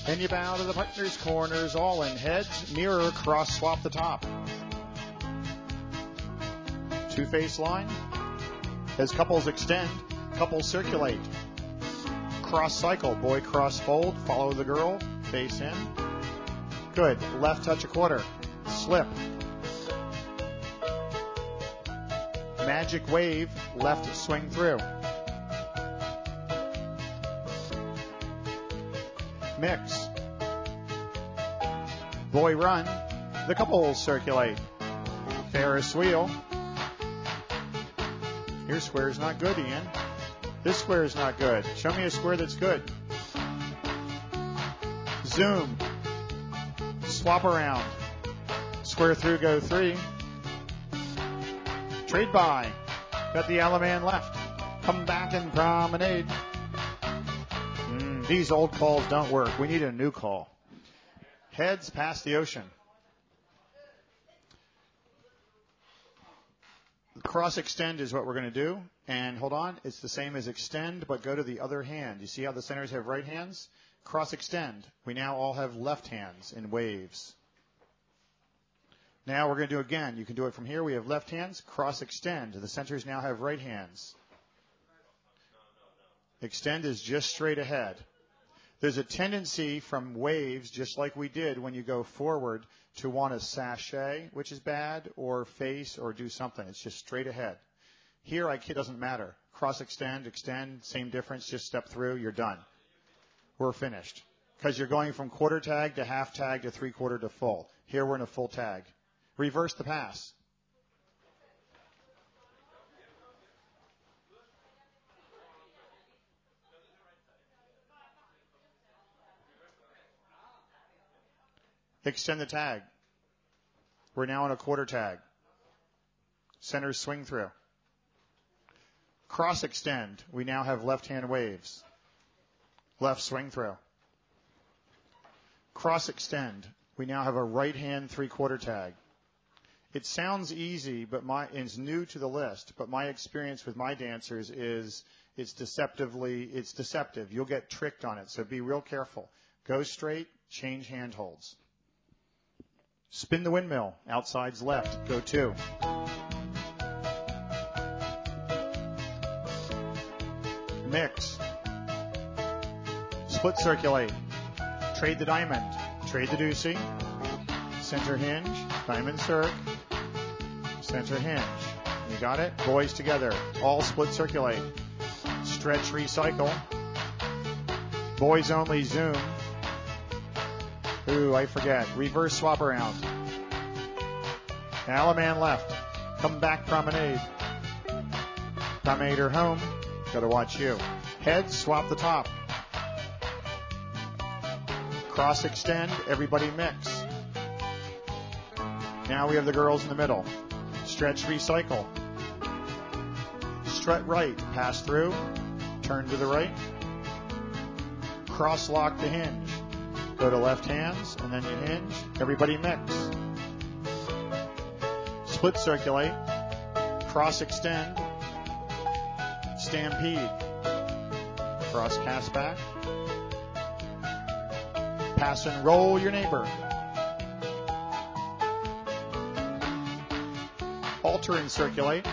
And you bow to the partners, corners, all in heads. Mirror, cross, swap the top. Two-face line. As couples extend, couples circulate. Cross cycle, boy cross fold, follow the girl, face in. Good. Left touch a quarter. Slip. Magic wave, left swing through. Mix. Boy run. The couples circulate. Ferris wheel. Your square's not good, Ian. This square is not good. Show me a square that's good. Zoom. Swap around. Square through, go 3. Trade by. Got the Alaman left. Come back and promenade. These old calls don't work. We need a new call. Heads past the ocean. Cross extend is what we're going to do. And hold on, it's the same as extend, but go to the other hand. You see how the centers have right hands? Cross extend. We now all have left hands in waves. Now we're going to do again. You can do it from here. We have left hands. Cross extend. The centers now have right hands. Extend is just straight ahead. There's a tendency from waves, just like we did when you go forward, to want to sashay, which is bad, or face, or do something. It's just straight ahead. Here, it doesn't matter. Cross extend, same difference. Just step through. You're done. We're finished. Because you're going from quarter tag to half tag to three-quarter to full. Here, we're in a full tag. Reverse the pass. Extend the tag. We're now in a quarter tag. Center swing through. Cross extend. We now have left hand waves. Left swing through. Cross extend. We now have a right hand three-quarter tag. It sounds easy, but it's new to the list. But my experience with my dancers is it's deceptive. You'll get tricked on it, so be real careful. Go straight, change handholds. Spin the windmill. Outside's left. Go 2. Mix. Split circulate. Trade the diamond. Trade the deucey. Center hinge. Diamond circ. Center hinge. You got it? Boys together. All split circulate. Stretch recycle. Boys only zoom. Ooh, I forget. Reverse swap around. Alaman left. Come back promenade. Promenade or home. Gotta watch you. Heads, swap the top. Cross extend, everybody mix. Now we have the girls in the middle. Stretch recycle. Strut right, pass through. Turn to the right. Cross lock the hinge. Go to left hands, and then you hinge. Everybody mix. Split circulate. Cross extend. Stampede. Cross cast back. Pass and roll your neighbor. Alter and circulate.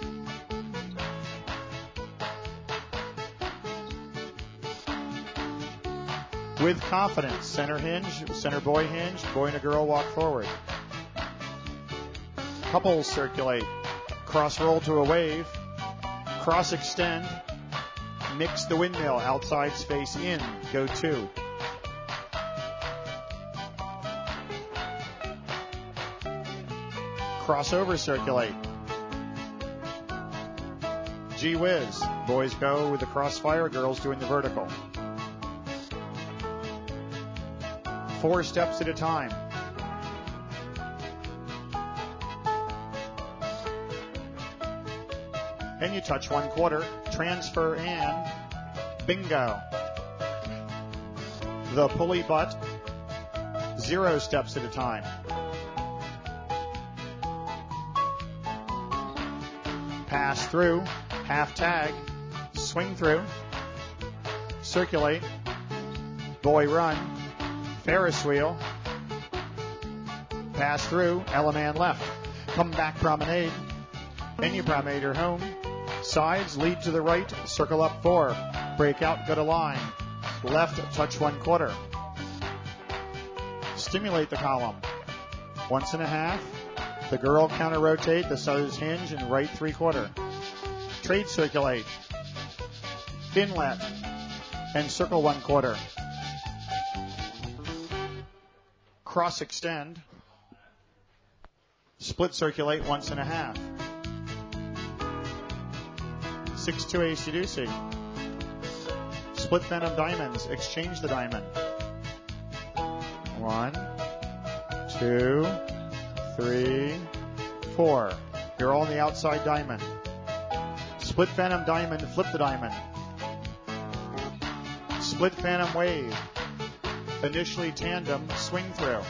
With confidence. Center hinge, center boy hinge, boy and a girl walk forward. Couples circulate. Cross roll to a wave. Cross extend. Mix the windmill. Outsides face in. Go 2. Crossover circulate. Gee whiz. Boys go with the crossfire, girls doing the vertical. 4 steps at a time. And you touch 1/4, transfer and bingo. The pulley butt, 0 steps at a time. Pass through, half tag, swing through, circulate, boy run, Ferris wheel. Pass through, Element left. Come back promenade. Then you promenade her home. Sides, lead to the right, circle up 4. Break out, go to line. Left, touch 1/4. Stimulate the column. 1.5. The girl counter rotate, the southers hinge, and right 3/4. Trade circulate. Inlet. And circle 1/4. Cross extend. Split circulate 1.5. 6-2 AC-Deucey. Split Venom diamonds. Exchange the diamond. 1, 2, 3, 4. You're all on the outside diamond. Split Venom diamond. Flip the diamond. Split Phantom wave. Initially tandem. Swing through.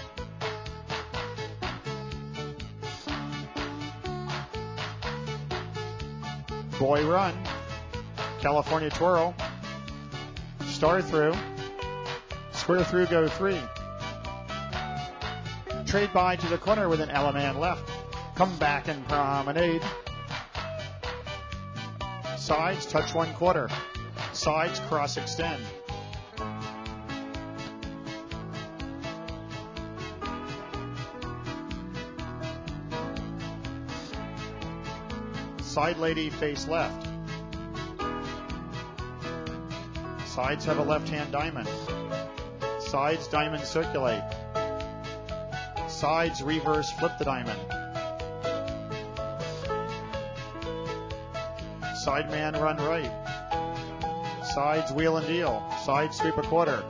Boy run. California twirl. Star through. Square through, go 3. Trade by to the corner with an Element left. Come back and promenade. Sides, touch 1/4. Sides, cross extend. Side lady face left. Sides have a left-hand diamond. Sides diamond circulate. Sides reverse flip the diamond. Side man run right. Sides wheel and deal. Side sweep 1/4.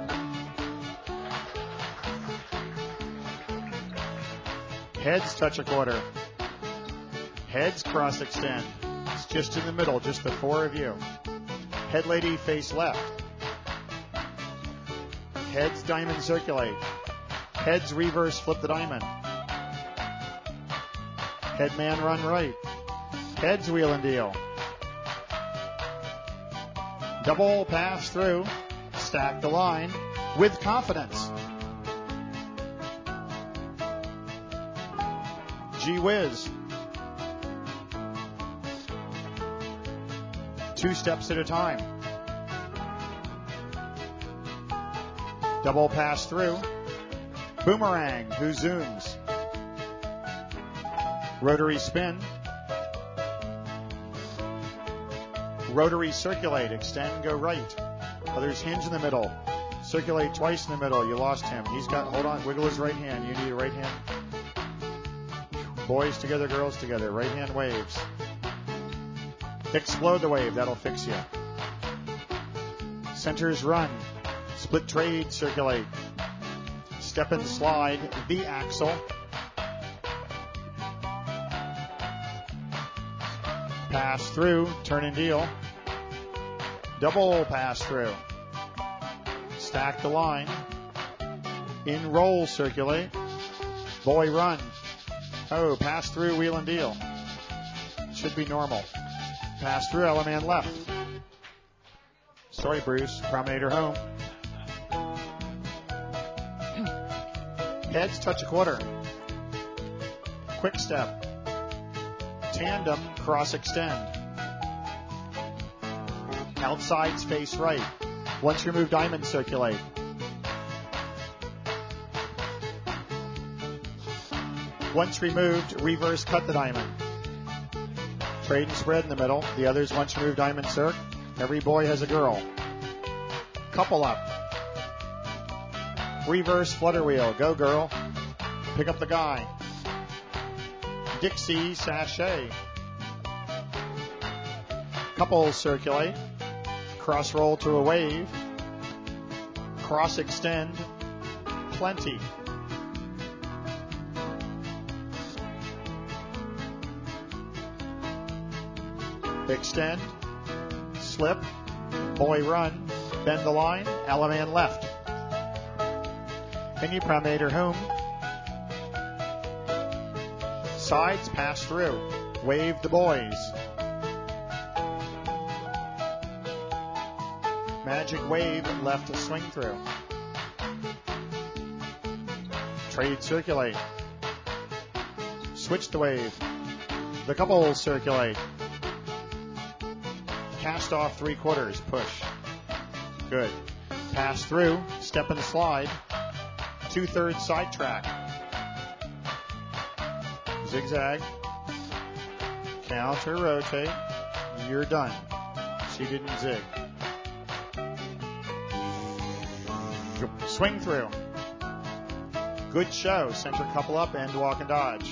Heads touch 1/4. Heads cross extend. It's just in the middle, just the 4 of you. Head lady face left. Heads diamond circulate. Heads reverse flip the diamond. Head man run right. Heads wheel and deal. Double pass through. Stack the line with confidence. Gee whiz. 2 steps at a time. Double pass through. Boomerang, who zooms. Rotary spin. Rotary circulate, extend, go right. Others hinge in the middle. Circulate twice in the middle. You lost him. He's got, hold on, wiggle his right hand. You need a right hand. Boys together, girls together. Right hand waves. Explode the wave, that'll fix you. Centers run. Split trade, circulate. Step and slide, the axle. Pass through, turn and deal. Double pass through. Stack the line. In roll, circulate. Boy run. Oh, pass through, wheel and deal. Should be normal. Pass through, Element left. Sorry, Bruce. Promenader home. Heads touch 1/4. Quick step. Tandem, cross extend. Outsides face right. Once removed, diamond circulate. Once removed, reverse cut the diamond. Trade and spread in the middle. The others once removed diamond circ. Every boy has a girl. Couple up. Reverse flutter wheel. Go girl. Pick up the guy. Dixie sachet. Couple circulate. Cross roll to a wave. Cross extend. Plenty. Extend, slip, boy run, bend the line, Element left. Then you promenader home. Sides pass through, wave the boys. Magic wave left to swing through. Trade, circulate. Switch the wave. The couple, circulate. Cast off 3/4, push. Good. Pass through, step and slide. 2/3 side track. Zigzag. Counter, rotate. You're done. She didn't zig. Swing through. Good show. Center couple up and walk and dodge.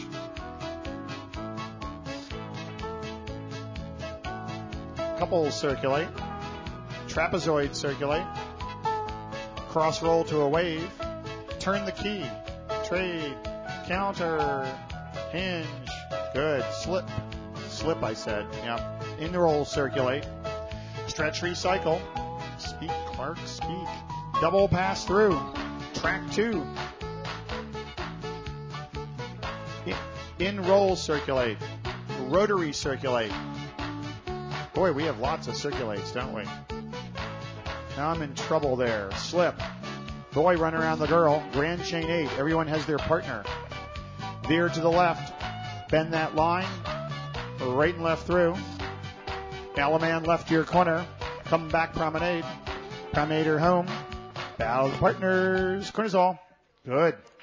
Couple, circulate. Trapezoid, circulate. Cross roll to a wave. Turn the key. Trade. Counter. Hinge. Good. Slip. Slip, I said. Yep. In the roll, circulate. Stretch, recycle. Speak, Clark, speak. Double pass through. Track 2. In roll, circulate. Rotary, circulate. Boy, we have lots of circulates, don't we? Now I'm in trouble there. Slip. Boy, run around the girl. Grand chain 8. Everyone has their partner. Veer to the left. Bend that line. Right and left through. Alaman left to your corner. Come back promenade. Promenade her home. Bow the partners. Cortisol. Good.